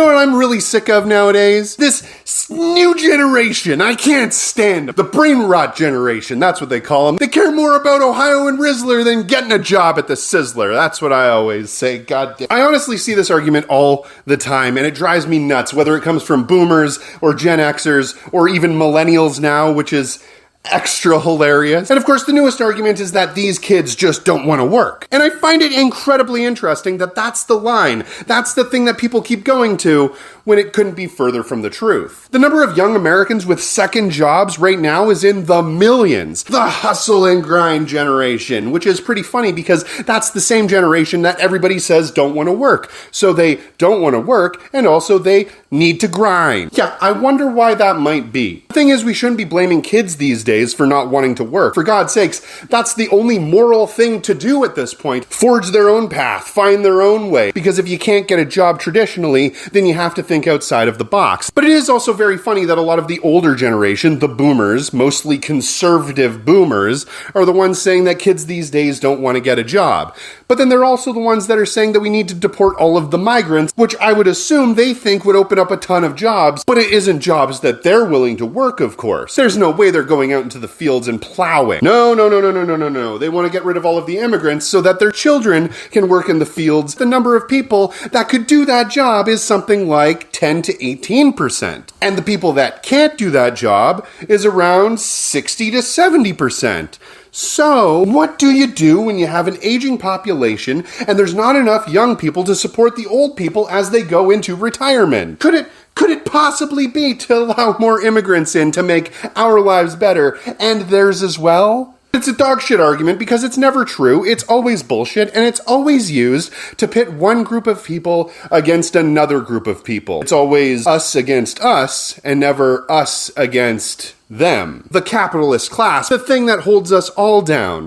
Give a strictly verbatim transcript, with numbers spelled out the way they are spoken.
know what I'm really sick of nowadays? This new generation. I can't stand them. The brain rot generation. That's what they call them. They care more about Ohio and Rizzler than getting a job at the Sizzler. That's what I always say. God damn. I honestly see this argument all the time, and it drives me nuts, whether it comes from boomers or Gen Xers or even millennials now, which is extra hilarious. And of course, the newest argument is that these kids just don't want to work. And I find it incredibly interesting that that's the line. That's the thing that people keep going to when it couldn't be further from the truth. The number of young Americans with second jobs right now is in the millions. The hustle and grind generation, which is pretty funny because that's the same generation that everybody says don't want to work. So they don't want to work, and also they need to grind. Yeah, I wonder why that might be. The thing is, we shouldn't be blaming kids these days for not wanting to work. For God's sakes, that's the only moral thing to do at this point. Forge their own path, find their own way. Because if you can't get a job traditionally, then you have to think outside of the box. But it is also very funny that a lot of the older generation, the boomers, mostly conservative boomers, are the ones saying that kids these days don't want to get a job. But then they're also the ones that are saying that we need to deport all of the migrants, which I would assume they think would open up a ton of jobs, but it isn't jobs that they're willing to work, of course. There's no way they're going out into the fields and plowing. No, no, no, no, no, no, no, no. They want to get rid of all of the immigrants so that their children can work in the fields. The number of people that could do that job is something like ten to eighteen percent. And the people that can't do that job is around sixty to seventy percent. So, what do you do when you have an aging population and there's not enough young people to support the old people as they go into retirement? Could it Could it possibly be to allow more immigrants in to make our lives better and theirs as well? It's a dog shit argument because it's never true, it's always bullshit, and it's always used to pit one group of people against another group of people. It's always us against us, and never us against them. The capitalist class, the thing that holds us all down.